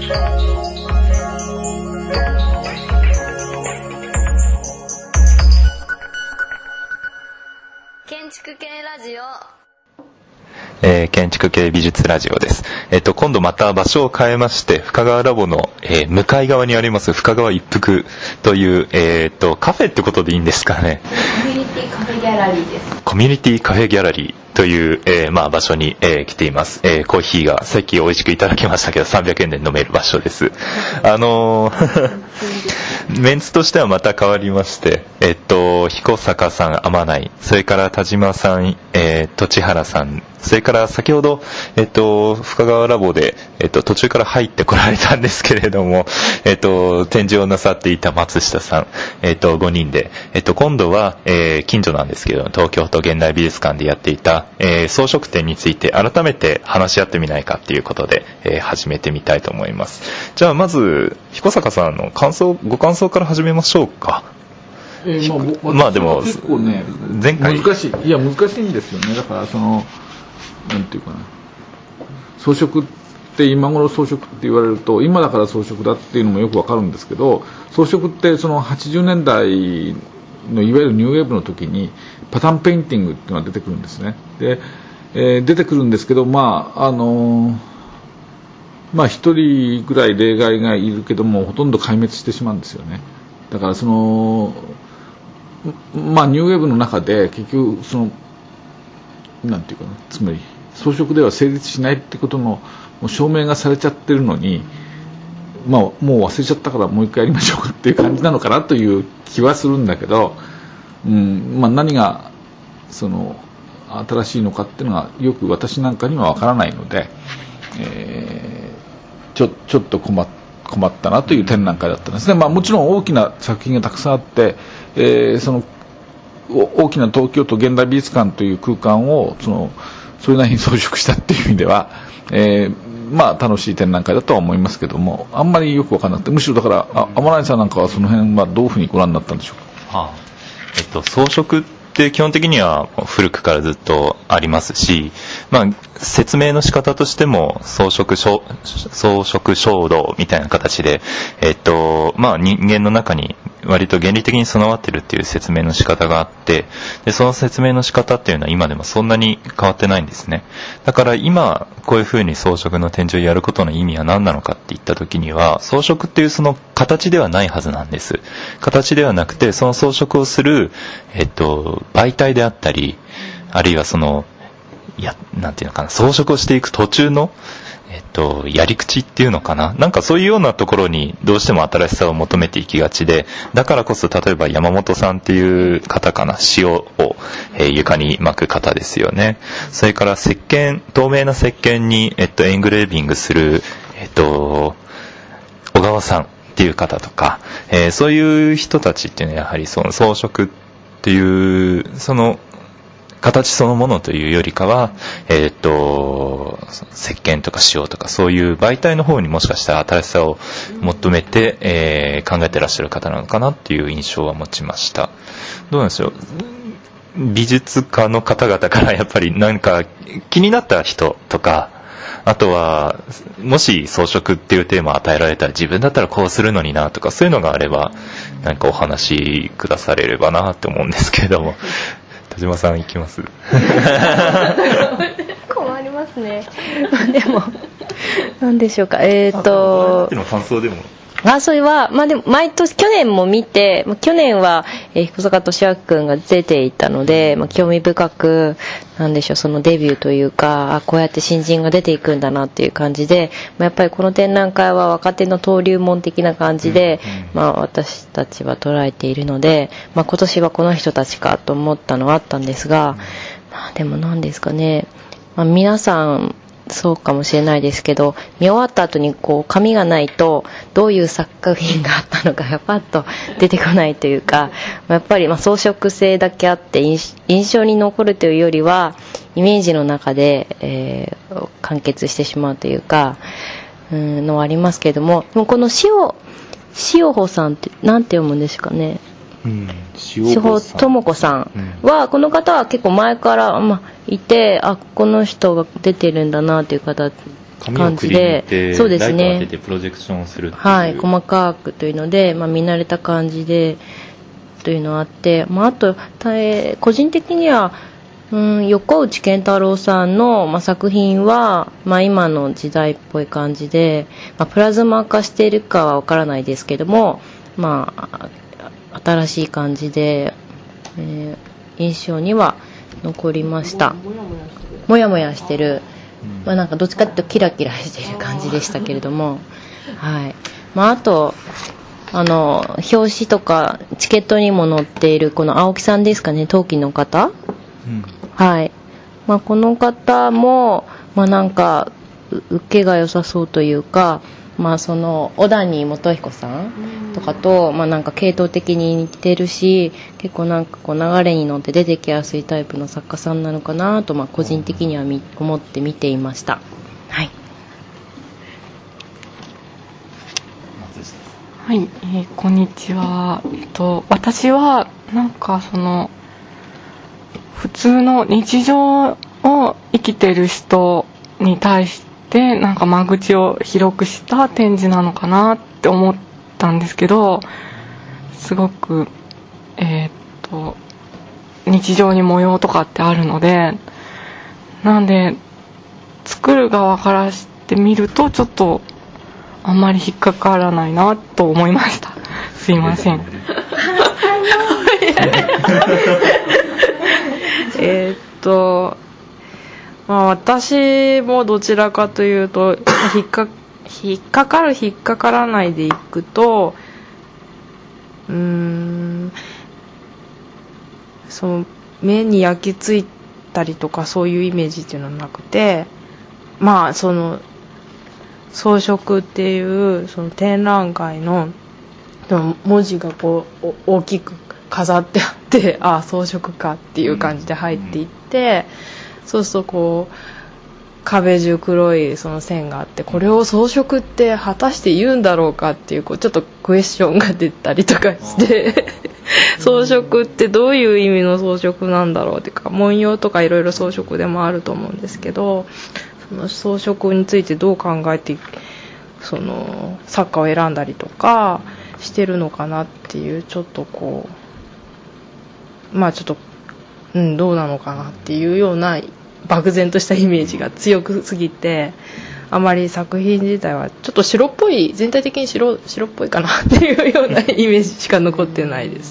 建築系ラジオ、 建築系美術ラジオです。今度また場所を変えまして、深川ラボの、向かい側にあります深川一福という、カフェってことでいいんですかね。 コミュニティカフェギャラリーです。 コミュニティカフェギャラリーという、場所に、来ています。コーヒーがさっき美味しくいただきましたけど、300円で飲める場所です。メンツとしてはまた変わりまして、彦坂さん、天内、それから田島さん、栃原さん、それから先ほど、深川ラボで、途中から入ってこられたんですけれども、展示をなさっていた松下さん、5人で、今度は、近所なんですけど、東京都現代美術館でやっていた、装飾展について改めて話し合ってみないかっていうことで、始めてみたいと思います。じゃあまず、彦坂さんのご感想から始めましょうか。まあでも結構ね、 前回難しいんですよね。だからなんていうかな、装飾って今頃装飾って言われると、今だから装飾だっていうのもよくわかるんですけど、装飾ってその80年代のいわゆるニューウェーブの時にパターンペインティングっていうのが出てくるんですね。で、出てくるんですけど、一人ぐらい例外がいるけども、ほとんど壊滅してしまうんですよね。だからニューウェーブの中で結局なんていうかな、つまり装飾では成立しないってことのもう証明がされちゃってるのに、もう忘れちゃったからもう一回やりましょうかっていう感じなのかなという気はするんだけど、何が新しいのかっていうのがよく私なんかにはわからないので、ちょっと困ったなという展覧会だったんですね。もちろん大きな作品がたくさんあって、大きな東京都現代美術館という空間をそれなりに装飾したっていう意味では、楽しい展覧会だとは思いますけども、あんまりよく分からなくて、むしろだから天内さんなんかはその辺はどういうふうにご覧になったんでしょうか。 装飾って基本的には古くからずっとありますし、説明の仕方としても装飾衝動みたいな形で、人間の中に割と原理的に備わってるっていう説明の仕方があって、でその説明の仕方っていうのは今でもそんなに変わってないんですね。だから今こういう風に装飾の展示をやることの意味は何なのかって言った時には、装飾っていうその形ではないはずなんです。形ではなくて、その装飾をする、媒体であったり、あるいはなんていうのかな、装飾をしていく途中のやり口っていうのかな、なんかそういうようなところにどうしても新しさを求めていきがちで、だからこそ例えば山本さんっていう方かな、塩を、床に巻く方ですよね。それから透明な石鹸に、エングレービングする、小川さんっていう方とか、そういう人たちっていうのはやはりその装飾っていうその形そのものというよりかは、石鹸とか塩とかそういう媒体の方にもしかしたら新しさを求めて、考えてらっしゃる方なのかなっていう印象は持ちました。どうなんでしょう、美術家の方々からやっぱり何か気になった人とか、あとはもし装飾っていうテーマを与えられたら自分だったらこうするのになとか、そういうのがあれば何かお話しくだされればなと思うんですけれども。田島さん行きます困りますね。でも何でしょうか、 の感想でもそれはでも毎年去年も見て、去年は彦坂俊明君が出ていたので、興味深くなんでしょう、そのデビューというか、こうやって新人が出ていくんだなっていう感じで、やっぱりこの展覧会は若手の登竜門的な感じで、私たちは捉えているので、今年はこの人たちかと思ったのはあったんですが、でも何ですかね、皆さんそうかもしれないですけど、見終わった後に紙がないとどういう作品があったのかがパッと出てこないというか、やっぱり装飾性だけあって印象に残るというよりはイメージの中で、完結してしまうというかのはありますけれども、でもこの塩穂さんってなんて読むんですかね、塩穂智子さんは、この方は結構前から、いて、この人が出てるんだなという方感じで、そうですね、 ライト当ててプロジェクションをするっていう、 はい、細かくというので、見慣れた感じでというのがあって、あと個人的には横内健太郎さんの、作品は、今の時代っぽい感じで、プラズマ化しているかはわからないですけども、新しい感じで、印象には残りました。もやもやしてる、なんかどっちかっていうとキラキラしている感じでしたけれども、はい。あと表紙とかチケットにも載っているこの青木さんですかね、陶器の方、はい。この方も、なんか受けが良さそうというか、その小谷元彦さんとかと、なんか系統的に似てるし、結構なんかこう流れに乗って出てきやすいタイプの作家さんなのかなと、個人的には思って見ていました。はい。 はい、こんにちは。私はなんか普通の日常を生きてる人に対してなんか間口を広くした展示なのかなって思ったんですけど、すごく日常に模様とかってあるので、なんで作る側からしてみるとちょっとあんまり引っかからないなと思いました。すいません。 私もどちらかというと引っかかる引っかからないでいくと、その目に焼き付いたりとかそういうイメージっていうのはなくて、その装飾っていうその展覧会の文字がこう大きく飾ってあって、装飾かっていう感じで入っていって、そうするとこう壁中黒いその線があって、これを装飾って果たして言うんだろうかっていう、ちょっとクエスチョンが出たりとかして装飾ってどういう意味の装飾なんだろうっていうか、文様とかいろいろ装飾でもあると思うんですけど、その装飾についてどう考えてその作家を選んだりとかしてるのかなっていう、ちょっとこうちょっとどうなのかなっていうような漠然としたイメージが強くすぎて、あまり作品自体はちょっと白っぽい、全体的に白っぽいかなっていうようなイメージしか残ってないです。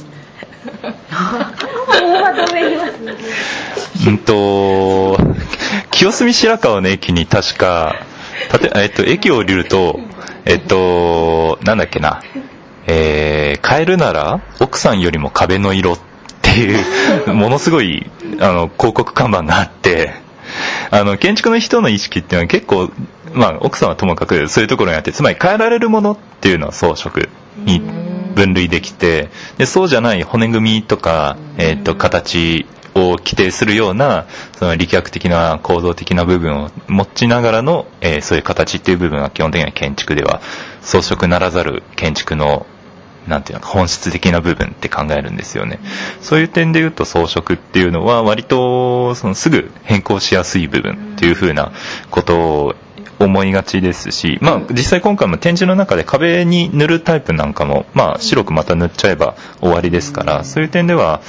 清澄白河の駅に確か駅を降りるとなんだっけな、変えるなら奥さんよりも壁の色っていうものすごい広告看板があって、建築の人の意識っていうのは結構、奥さんはともかくそういうところにあって、つまり変えられるものっていうのは装飾に分類できて、でそうじゃない骨組みとか、形を規定するようなその力学的な構造的な部分を持ちながらの、そういう形っていう部分は基本的には建築では装飾ならざる建築のなんていうのか本質的な部分って考えるんですよね。そういう点で言うと装飾っていうのは割とすぐ変更しやすい部分っていう風なことを思いがちですし、実際今回も展示の中で壁に塗るタイプなんかも、白くまた塗っちゃえば終わりですから、そういう点では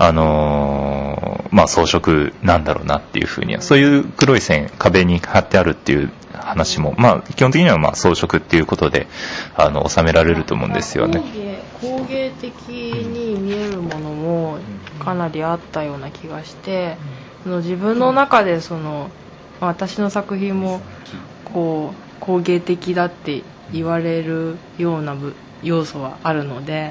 装飾なんだろうなっていう風には、そういう黒い線壁に貼ってあるっていう話も、基本的には装飾っていうことで収められると思うんですよね。 工芸的に見えるものもかなりあったような気がして、自分の中で私の作品もこう工芸的だって言われるような要素はあるので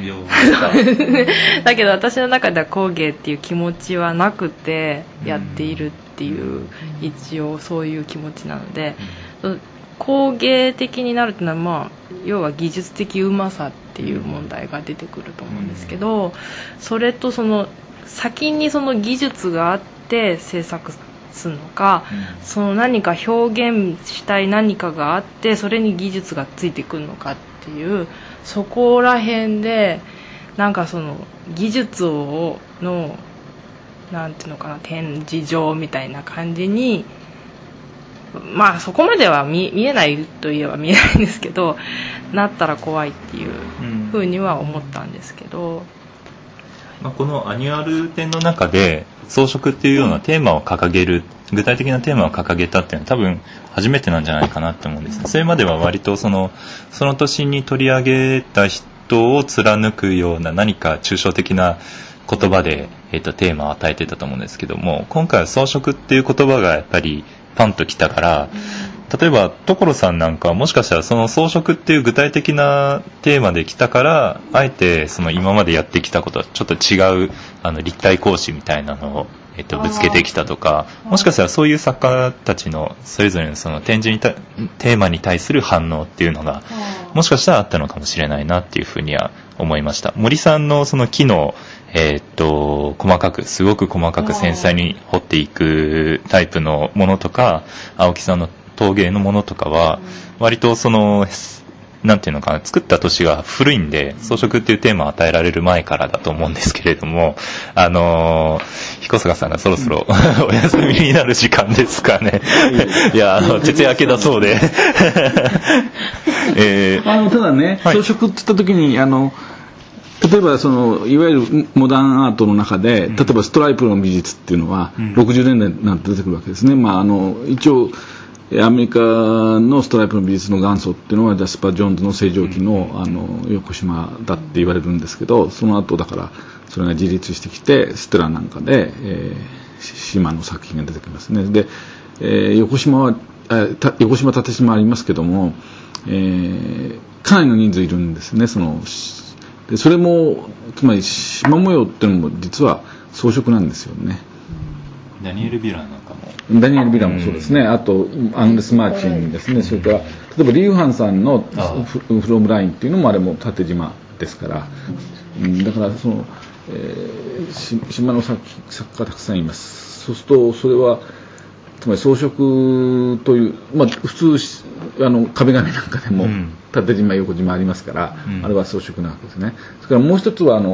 だけど私の中では工芸っていう気持ちはなくてやっているっていう、一応そういう気持ちなので、工芸的になるっていうのは要は技術的うまさっていう問題が出てくると思うんですけど、それと先にその技術があって制作するのか、その何か表現したい何かがあってそれに技術がついてくるのかっていう、そこら辺でなんか技術のなんていうのかな、展示場みたいな感じにまあそこまでは見えないといえば見えないんですけど、なったら怖いっていうふうには思ったんですけど、 このアニュアル展の中で装飾っていうようなテーマを掲げる、具体的なテーマを掲げたっていうのは多分初めてなんじゃないかなって思うんですね。それまでは割とその年に取り上げた人を貫くような何か抽象的な言葉で、テーマを与えてたと思うんですけども、今回は装飾っていう言葉がやっぱりパンときたから、例えば所さんなんかはもしかしたらその装飾っていう具体的なテーマで来たから、あえてその今までやってきたことはちょっと違う立体講師みたいなのを、ぶつけてきたとか、もしかしたらそういう作家たちのそれぞれのその展示にテーマに対する反応っていうのがもしかしたらあったのかもしれないなっていうふうには思いました。森さんのその木のすごく細かく繊細に彫っていくタイプのものとか、青木さんの陶芸のものとかは割とそのなんていうのかな、作った年が古いんで装飾っていうテーマを与えられる前からだと思うんですけれども、彦坂さんがそろそろお休みになる時間ですかね。いや徹夜明けだそうでただね、装飾って言った時に例えばいわゆるモダンアートの中で、例えばストライプの美術っていうのは60年代になって出てくるわけですね。一応アメリカのストライプの美術の元祖っていうのはジャスパー・ジョーンズの星条旗の横島だって言われるんですけど、その後だからそれが自立してきてステラなんかで、島の作品が出てきますね。で、横島縦島ありますけども、かなりの人数いるんですね。でそれもつまり縞模様っていうのも実は装飾なんですよね。 ダニエル・ビラなんかもそうですね。あとアングレス・マーチンですね。それから例えばリーフハンさんのフロムラインっていうのもあれも縦縞ですから、だから島の作家がたくさんいます。そうするとそれはつまり装飾という、普通壁紙なんかでも縦縞横縞ありますから、あれは装飾なわけですね。それからもう一つは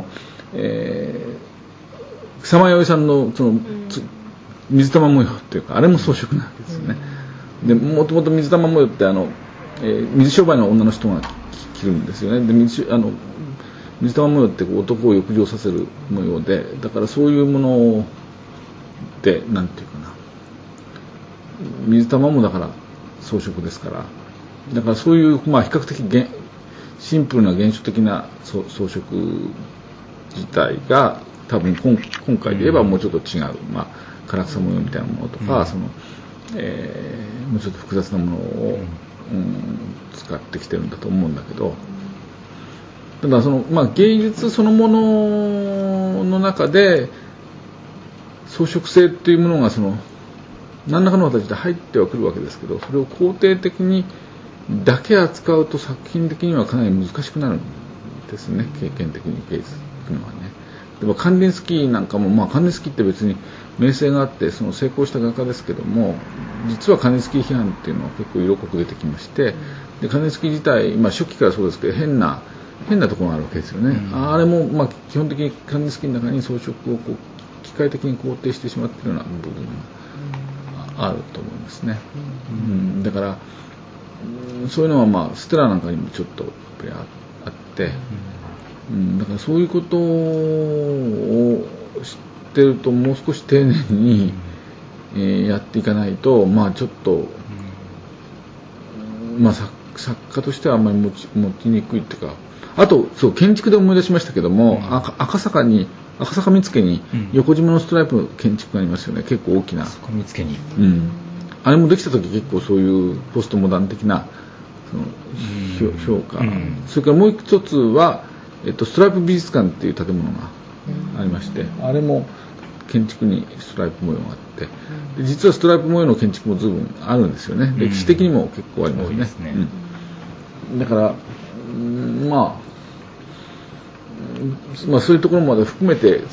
草間彌生さんの水玉模様っていうか、あれも装飾なわけですよね。でもともと水玉模様って水商売の女の人が着るんですよね。で水玉模様って男を浴場させる模様で、だからそういうものでなんていうかな、水玉もだから装飾ですから、だからそういう比較的シンプルな原初的な装飾自体が多分今回で言えばもうちょっと違う、唐草模様みたいなものとか、もうちょっと複雑なものを、使ってきてるんだと思うんだけど、ただ芸術そのものの中で装飾性っていうものが何らかの形で入ってはくるわけですけど、それを肯定的にだけ扱うと作品的にはかなり難しくなるんですね。経験的に芸術というのはね。でもカンディンスキーなんかも、カンディンスキーって別に名声があって成功した画家ですけども、実はカンディンスキー批判っていうのは結構色濃く出てきまして、でカンディンスキー自体、初期からそうですけど変なところがあるわけですよね。あれも基本的にカンディンスキーの中に装飾を機械的に肯定してしまっているような部分があると思いますね。だからそういうのはステラなんかにもちょっとやっぱりあって、だからそういうことを知ってるともう少し丁寧に、やっていかないとちょっと、作家としてはあんまり持ちにくいっていうか、あと建築で思い出しましたけども、赤坂見附に横縞のストライプの建築がありますよね。結構大きな。 見附に。 あれもできた時結構そういうポストモダン的な評価、それからもう一つは、ストライプ美術館っていう建物がありまして、あれも建築にストライプ模様があって、で実はストライプ模様の建築も随分あるんですよね。歴史的にも結構ありますね。だからそういうところまで含めて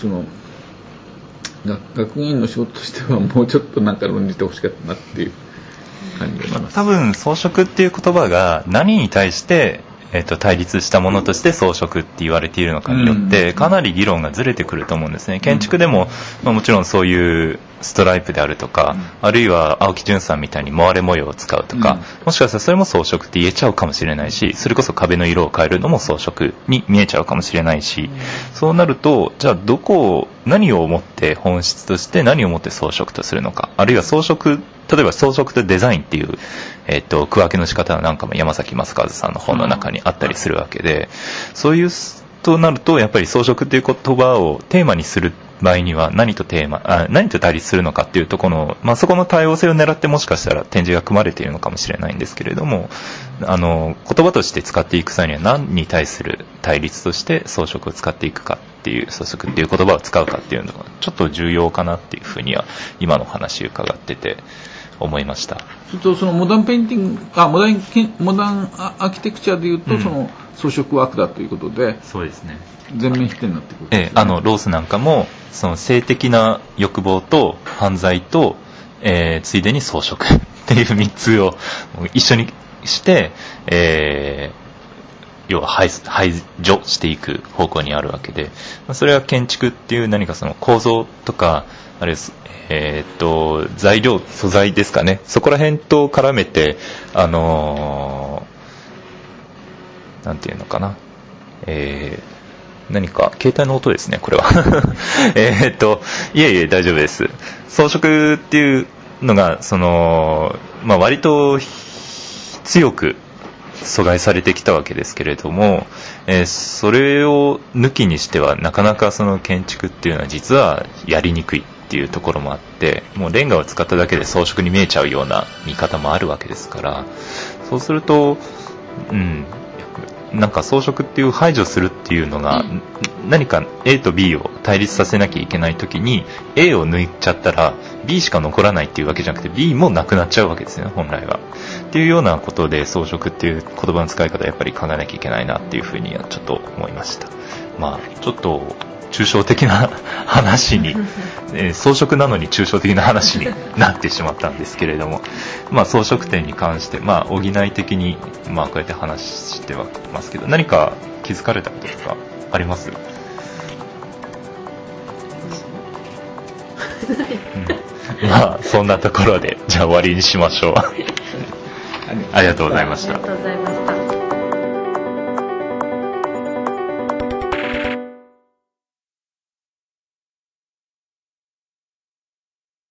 学芸員の仕事としてはもうちょっと論じてほしかったなっていう感じがします。 多分装飾っていう言葉が何に対して対立したものとして装飾って言われているのかによってかなり議論がずれてくると思うんですね。建築でも、もちろんそういうストライプであるとか、あるいは青木淳さんみたいにモアレ模様を使うとか、もしかしたらそれも装飾って言えちゃうかもしれないし、それこそ壁の色を変えるのも装飾に見えちゃうかもしれないし、そうなるとじゃあ何をもって本質として何をもって装飾とするのか、あるいは例えば装飾とデザインっていう、区分けの仕方なんかも山崎正和さんの本の中にあったりするわけで、そういうとなるとやっぱり装飾っていう言葉をテーマにする場合には何と対立するのかっていうところの、そこの多様性を狙ってもしかしたら展示が組まれているのかもしれないんですけれども、言葉として使っていく際には何に対する対立として装飾を使っていくかっていう、装飾っていう言葉を使うかっていうのがちょっと重要かなっていうふうには今の話伺ってて思いました。 それとそのモダンペインティング、モダンアーキテクチャでいうと、その装飾ワークだということで、 そうですね。 全面否定になってくるんですよね。 ロースなんかもその性的な欲望と犯罪と、ついでに装飾っていう3つを一緒にして、要は排除していく方向にあるわけで、それは建築っていう何かその構造とか、あれ材料、素材ですかね、そこら辺と絡めてなんていうのかな、何か携帯の音ですね、これはいえ大丈夫です。装飾っていうのが割と強く阻害されてきたわけですけれども、それを抜きにしてはなかなかその建築っていうのは実はやりにくいっていうところもあって、もうレンガを使っただけで装飾に見えちゃうような見方もあるわけですから、そうするとなんか装飾っていう排除するっていうのが何か A と B を対立させなきゃいけないときに A を抜いちゃったら B しか残らないっていうわけじゃなくて B もなくなっちゃうわけですね、本来は。っていうようなことで装飾っていう言葉の使い方やっぱり考えなきゃいけないなっていうふうにはちょっと思いました。ちょっと抽象的な話に装飾なのに抽象的な話になってしまったんですけれども、装飾点に関して補い的にこうやって話してはますけど、何か気づかれたこととかあります？そんなところでじゃあ終わりにしましょう。ありがとうございました。 ありがとうございました。